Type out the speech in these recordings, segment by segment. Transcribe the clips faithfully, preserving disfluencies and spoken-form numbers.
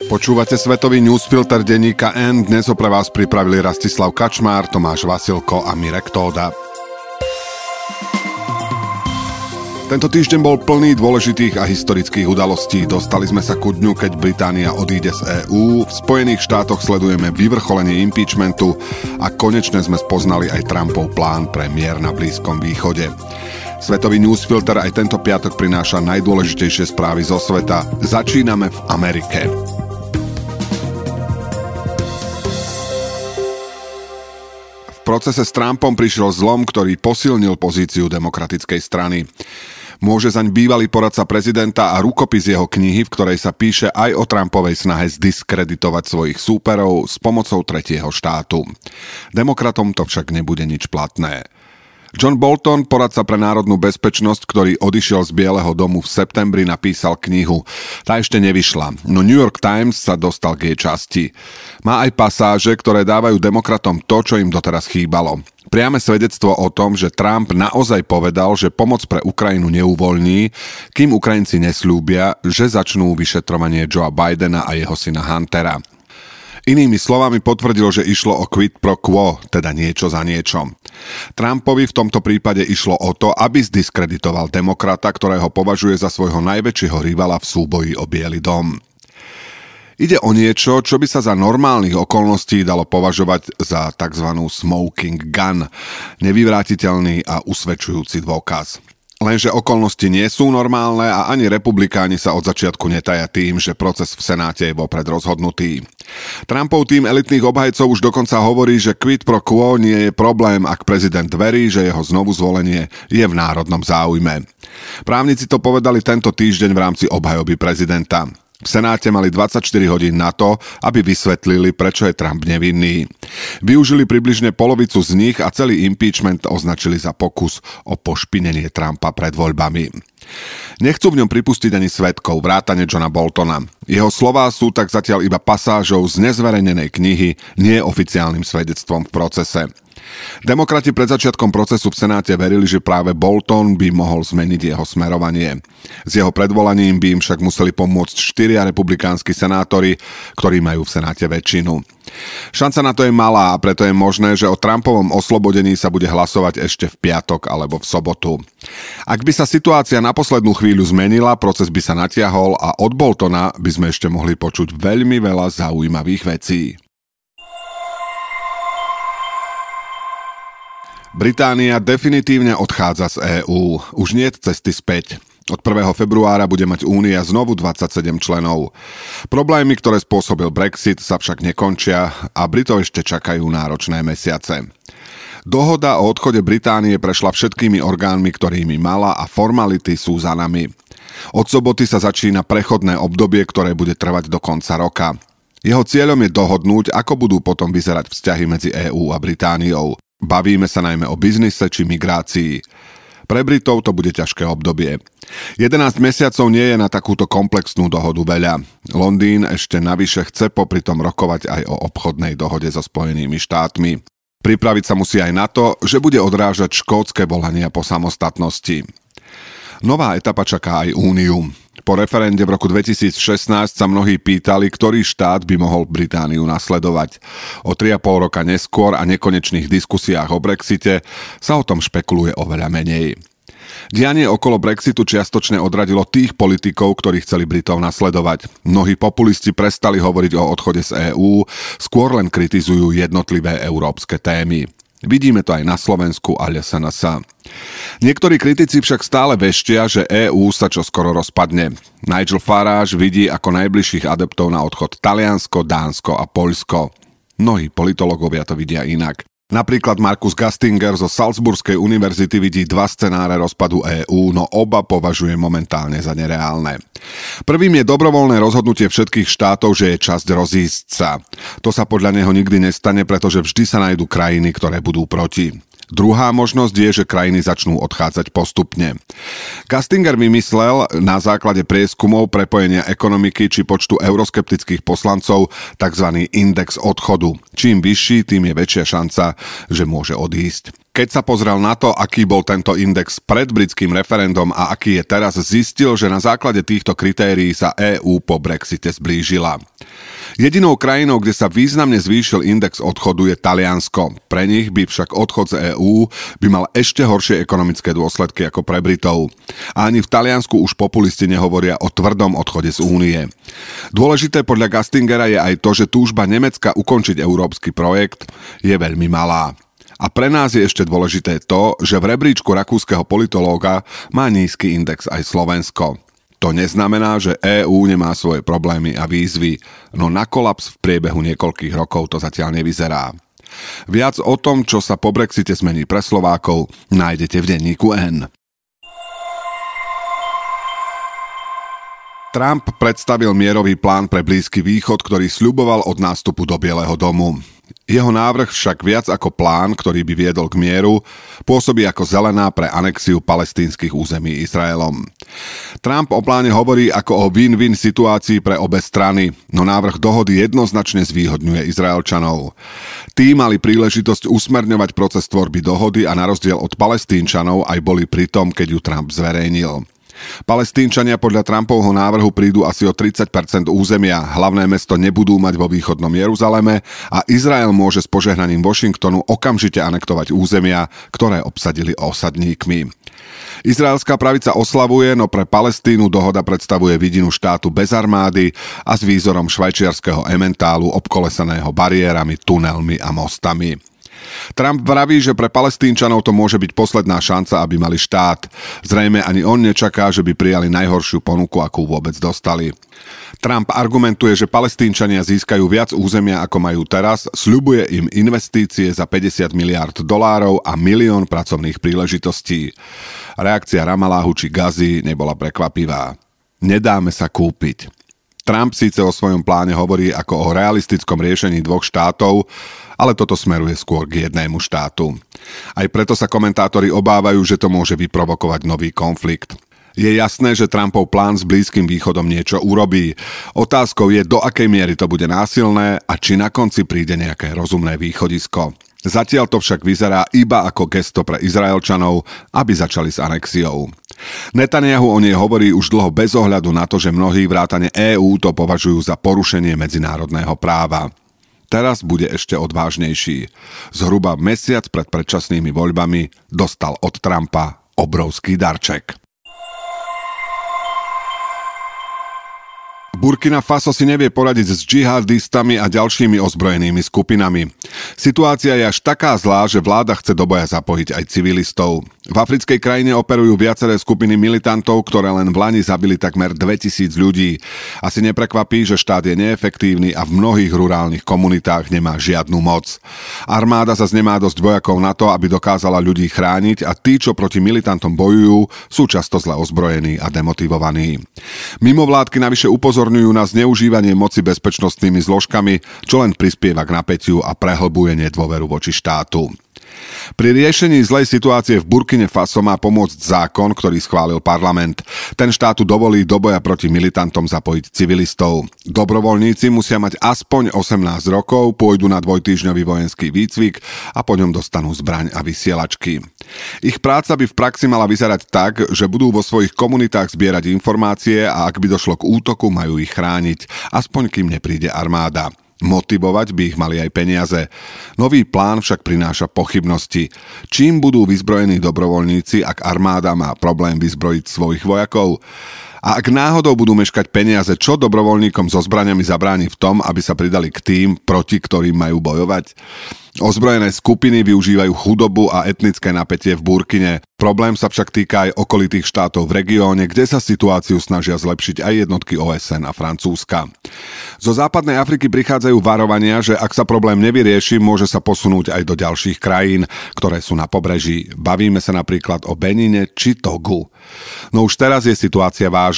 Počúvate svetový newsfilter denníka N. Dnes ho pre vás pripravili Rastislav Kačmár, Tomáš Vasilko a Mirek Tóda. Tento týždeň bol plný dôležitých a historických udalostí. Dostali sme sa ku dňu, keď Británia odíde z EÚ, v Spojených štátoch sledujeme vyvrcholenie impeachmentu a konečne sme spoznali aj Trumpov plán pre mier na Blízkom východe. Svetový newsfilter aj tento piatok prináša najdôležitejšie správy zo sveta. Začíname v Amerike. V procese s Trumpom prišiel zlom, ktorý posilnil pozíciu demokratickej strany. Môže zaň bývalý poradca prezidenta a rukopis jeho knihy, v ktorej sa píše aj o Trumpovej snahe zdiskreditovať svojich súperov s pomocou tretieho štátu. Demokratom to však nebude nič platné. John Bolton, poradca pre národnú bezpečnosť, ktorý odišiel z Bieleho domu v septembri, napísal knihu. Tá ešte nevyšla, no New York Times sa dostal k jej časti. Má aj pasáže, ktoré dávajú demokratom to, čo im doteraz chýbalo. Priame svedectvo o tom, že Trump naozaj povedal, že pomoc pre Ukrajinu neuvoľní, kým Ukrajinci nesľúbia, že začnú vyšetrovanie Joea Bidena a jeho syna Huntera. Inými slovami potvrdil, že išlo o quid pro quo, teda niečo za niečo. Trumpovi v tomto prípade išlo o to, aby zdiskreditoval demokrata, ktorého považuje za svojho najväčšieho rivala v súboji o Biely dom. Ide o niečo, čo by sa za normálnych okolností dalo považovať za tzv. Smoking gun, nevyvrátiteľný a usvedčujúci dôkaz. Lenže okolnosti nie sú normálne a ani republikáni sa od začiatku netaja tým, že proces v Senáte je vopred rozhodnutý. Trumpov tým elitných obhajcov už dokonca hovorí, že quid pro quo nie je problém, ak prezident verí, že jeho znovu zvolenie je v národnom záujme. Právnici to povedali tento týždeň v rámci obhajoby prezidenta. V Senáte mali dvadsaťštyri hodín na to, aby vysvetlili, prečo je Trump nevinný. Využili približne polovicu z nich a celý impeachment označili za pokus o pošpinenie Trumpa pred voľbami. Nechcú v ňom pripustiť ani svedkov, vrátane Johna Boltona. Jeho slová sú tak zatiaľ iba pasážou z nezverejnenej knihy, nie oficiálnym svedectvom v procese. Demokrati pred začiatkom procesu v Senáte verili, že práve Bolton by mohol zmeniť jeho smerovanie. S jeho predvolaním by im však museli pomôcť štyria republikánsky senátori, ktorí majú v Senáte väčšinu. Šanca na to je malá a preto je možné, že o Trumpovom oslobodení sa bude hlasovať ešte v piatok alebo v sobotu. Ak by sa situácia na poslednú chvíľu zmenila, proces by sa natiahol a od Boltona by sme ešte mohli počuť veľmi veľa zaujímavých vecí. Británia definitívne odchádza z EÚ. Už nie je cesty späť. Od prvého februára bude mať Únia znovu dvadsaťsedem členov. Problémy, ktoré spôsobil Brexit, sa však nekončia a Britov ešte čakajú náročné mesiace. Dohoda o odchode Británie prešla všetkými orgánmi, ktorými mala a formality sú za nami. Od soboty sa začína prechodné obdobie, ktoré bude trvať do konca roka. Jeho cieľom je dohodnúť, ako budú potom vyzerať vzťahy medzi EÚ a Britániou. Bavíme sa najmä o biznise či migrácii. Pre Britov to bude ťažké obdobie. jedenásť mesiacov nie je na takúto komplexnú dohodu veľa. Londýn ešte navyše chce popri tom rokovať aj o obchodnej dohode so Spojenými štátmi. Pripraviť sa musí aj na to, že bude odrážať škótske volania po samostatnosti. Nová etapa čaká aj Úniu. Po referende v roku dvetisícšestnásť sa mnohí pýtali, ktorý štát by mohol Britániu nasledovať. O tri a pol roka neskôr a nekonečných diskusiách o Brexite sa o tom špekuluje oveľa menej. Dianie okolo Brexitu čiastočne odradilo tých politikov, ktorí chceli Britov nasledovať. Mnohí populisti prestali hovoriť o odchode z EÚ, skôr len kritizujú jednotlivé európske témy. Vidíme to aj na Slovensku a es en es. Niektorí kritici však stále veštia, že EÚ sa čoskoro rozpadne. Nigel Farage vidí ako najbližších adeptov na odchod Taliansko, Dánsko a Poľsko. Mnohí politológovia to vidia inak. Napríklad Markus Gastinger zo Salzburskej univerzity vidí dva scenáre rozpadu EÚ, no oba považuje momentálne za nereálne. Prvým je dobrovoľné rozhodnutie všetkých štátov, že je časť rozísť sa. To sa podľa neho nikdy nestane, pretože vždy sa nájdú krajiny, ktoré budú proti. Druhá možnosť je, že krajiny začnú odchádzať postupne. Kastinger vymyslel na základe prieskumov prepojenia ekonomiky či počtu euroskeptických poslancov tzv. Index odchodu. Čím vyšší, tým je väčšia šanca, že môže odísť. Keď sa pozrel na to, aký bol tento index pred britským referendum a aký je teraz, zistil, že na základe týchto kritérií sa EÚ po Brexite zblížila. Jedinou krajinou, kde sa významne zvýšil index odchodu, je Taliansko. Pre nich by však odchod z EÚ by mal ešte horšie ekonomické dôsledky ako pre Britov. A ani v Taliansku už populisti nehovoria o tvrdom odchode z Únie. Dôležité podľa Kastingera je aj to, že túžba Nemecka ukončiť európsky projekt je veľmi malá. A pre nás je ešte dôležité to, že v rebríčku rakúskeho politológa má nízky index aj Slovensko. To neznamená, že EÚ nemá svoje problémy a výzvy, no na kolaps v priebehu niekoľkých rokov to zatiaľ nevyzerá. Viac o tom, čo sa po Brexite zmení pre Slovákov, nájdete v denníku N. Trump predstavil mierový plán pre Blízky východ, ktorý sľuboval od nástupu do Bieleho domu. Jeho návrh však viac ako plán, ktorý by viedol k mieru, pôsobí ako zelená pre anexiu palestínskych území Izraelom. Trump o pláne hovorí ako o win-win situácii pre obe strany, no návrh dohody jednoznačne zvýhodňuje Izraelčanov. Tí mali príležitosť usmerňovať proces tvorby dohody a na rozdiel od Palestínčanov aj boli pri tom, keď ju Trump zverejnil. Palestínčania podľa Trumpovho návrhu prídu asi o tridsať percent územia, hlavné mesto nebudú mať vo východnom Jeruzaleme a Izrael môže s požehnaním Washingtonu okamžite anektovať územia, ktoré obsadili osadníkmi. Izraelská pravica oslavuje, no pre Palestínu dohoda predstavuje vidinu štátu bez armády a s výzorom švajčiarskeho Emmentálu obkolesaného bariérami, tunelmi a mostami. Trump vraví, že pre Palestínčanov to môže byť posledná šanca, aby mali štát. Zrejme ani on nečaká, že by prijali najhoršiu ponuku, akú vôbec dostali. Trump argumentuje, že Palestínčania získajú viac územia, ako majú teraz, sľubuje im investície za päťdesiat miliárd dolárov a milión pracovných príležitostí. Reakcia Ramaláhu či Gazy nebola prekvapivá. Nedáme sa kúpiť. Trump síce o svojom pláne hovorí ako o realistickom riešení dvoch štátov, ale toto smeruje skôr k jednému štátu. Aj preto sa komentátori obávajú, že to môže vyprovokovať nový konflikt. Je jasné, že Trumpov plán s Blízkym východom niečo urobí. Otázkou je, do akej miery to bude násilné a či na konci príde nejaké rozumné východisko. Zatiaľ to však vyzerá iba ako gesto pre Izraelčanov, aby začali s anexiou. Netanjahu o nej hovorí už dlho bez ohľadu na to, že mnohí vrátane EÚ to považujú za porušenie medzinárodného práva. Teraz bude ešte odvážnejší. Zhruba mesiac pred predčasnými voľbami dostal od Trumpa obrovský darček. Burkina Faso si nevie poradiť s džihadistami a ďalšími ozbrojenými skupinami. Situácia je až taká zlá, že vláda chce do boja zapojiť aj civilistov. V africkej krajine operujú viaceré skupiny militantov, ktoré len v lani zabili takmer dvetisíc ľudí. Asi neprekvapí, že štát je neefektívny a v mnohých rurálnych komunitách nemá žiadnu moc. Armáda zas nemá dosť vojakov na to, aby dokázala ľudí chrániť a tí, čo proti militantom bojujú, sú často zle ozbrojení a demotivovaní. Mimovládky navyše upozorňujú na zneužívanie moci bezpečnostnými zložkami, čo len prispieva k napätiu a prehlbuje nedôveru voči štátu. Pri riešení zlej situácie v Burkine Faso má pomôcť zákon, ktorý schválil parlament. Ten štátu dovolí do boja proti militantom zapojiť civilistov. Dobrovoľníci musia mať aspoň osemnásť rokov, pôjdu na dvojtýždňový vojenský výcvik a po ňom dostanú zbraň a vysielačky. Ich práca by v praxi mala vyzerať tak, že budú vo svojich komunitách zbierať informácie a ak by došlo k útoku, majú ich chrániť, aspoň kým nepríde armáda. Motivovať by ich mali aj peniaze. Nový plán však prináša pochybnosti. Čím budú vyzbrojení dobrovoľníci, ak armáda má problém vyzbrojiť svojich vojakov? A ak náhodou budú meškať peniaze, čo dobrovoľníkom so zbraňami zabráni v tom, aby sa pridali k tým, proti ktorým majú bojovať? Ozbrojené skupiny využívajú chudobu a etnické napätie v Burkine. Problém sa však týka aj okolitých štátov v regióne, kde sa situáciu snažia zlepšiť aj jednotky ó es en a Francúzska. Zo západnej Afriky prichádzajú varovania, že ak sa problém nevyrieši, môže sa posunúť aj do ďalších krajín, ktoré sú na pobreží. Bavíme sa napríklad o Benine či Togu. No už teraz je situácia vážna.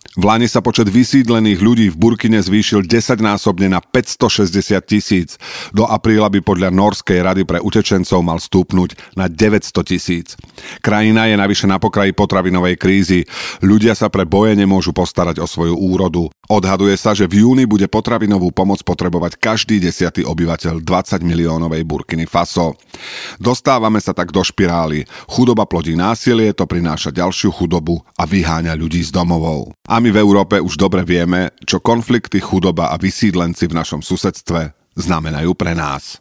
V lani sa počet vysídlených ľudí v Burkine zvýšil desaťnásobne na päťstošesťdesiat tisíc. Do apríla by podľa Nórskej rady pre utečencov mal stúpnuť na deväťsto tisíc. Krajina je navyše na pokraji potravinovej krízy. Ľudia sa pre boje nemôžu postarať o svoju úrodu. Odhaduje sa, že v júni bude potravinovú pomoc potrebovať každý desiatý obyvateľ dvadsať miliónovej Burkiny Faso. Dostávame sa tak do špirály. Chudoba plodí násilie, to prináša ďalšiu chudobu a vyháňa ľudí z domovov. A my v Európe už dobre vieme, čo konflikty, chudoba a vysídlenci v našom susedstve znamenajú pre nás.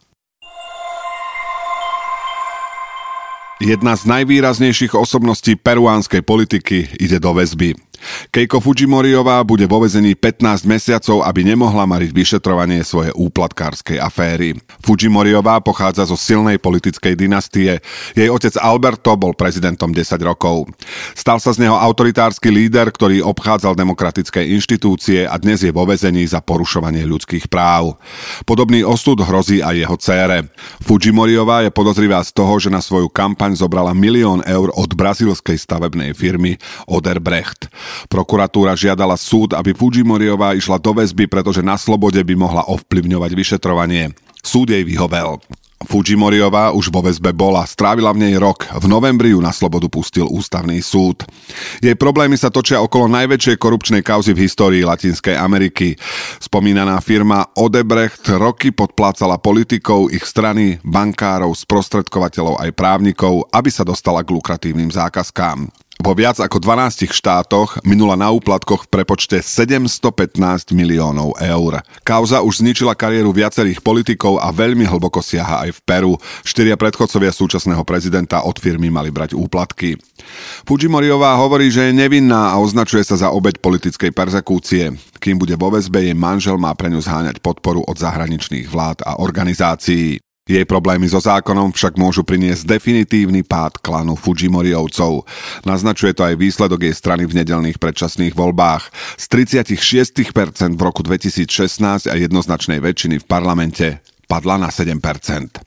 Jedna z najvýraznejších osobností peruánskej politiky ide do väzby. Keiko Fujimoriová bude vo väzení pätnásť mesiacov, aby nemohla mariť vyšetrovanie svojej úplatkárskej aféry. Fujimoriová pochádza zo silnej politickej dynastie. Jej otec Alberto bol prezidentom desať rokov. Stal sa z neho autoritársky líder, ktorý obchádzal demokratické inštitúcie a dnes je vo väzení za porušovanie ľudských práv. Podobný osud hrozí aj jeho dcére. Fujimoriová je podozrivá z toho, že na svoju kampaň zobrala milión eur od brazílskej stavebnej firmy Odebrecht. Prokuratúra žiadala súd, aby Fujimoriová išla do väzby, pretože na slobode by mohla ovplyvňovať vyšetrovanie. Súd jej vyhovel. Fujimoriová už vo väzbe bola, strávila v nej rok. V novembri ju na slobodu pustil ústavný súd. Jej problémy sa točia okolo najväčšej korupčnej kauzy v histórii Latinskej Ameriky. Spomínaná firma Odebrecht roky podplácala politikov, ich strany, bankárov, sprostredkovateľov aj právnikov, aby sa dostala k lukratívnym zákazkám. Vo viac ako dvanástich štátoch minula na úplatkoch v prepočte sedemstopätnásť miliónov eur. Kauza už zničila kariéru viacerých politikov a veľmi hlboko siaha aj v Peru. Štyria predchodcovia súčasného prezidenta od firmy mali brať úplatky. Fujimoriová hovorí, že je nevinná a označuje sa za obeť politickej perzekúcie. Kým bude vo väzbe, jej manžel má pre ňu zháňať podporu od zahraničných vlád a organizácií. Jej problémy so zákonom však môžu priniesť definitívny pád klanu Fujimoriovcov. Naznačuje to aj výsledok jej strany v nedeľných predčasných voľbách. Z tridsaťšesť percent v roku dvetisícšestnásť a jednoznačnej väčšiny v parlamente padla na sedem percent.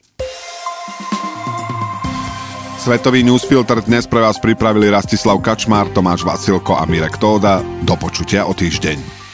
Svetový newsfilter dnes pre vás pripravili Rastislav Kačmár, Tomáš Vasilko a Mirek Tóda. Do počutia o týždeň.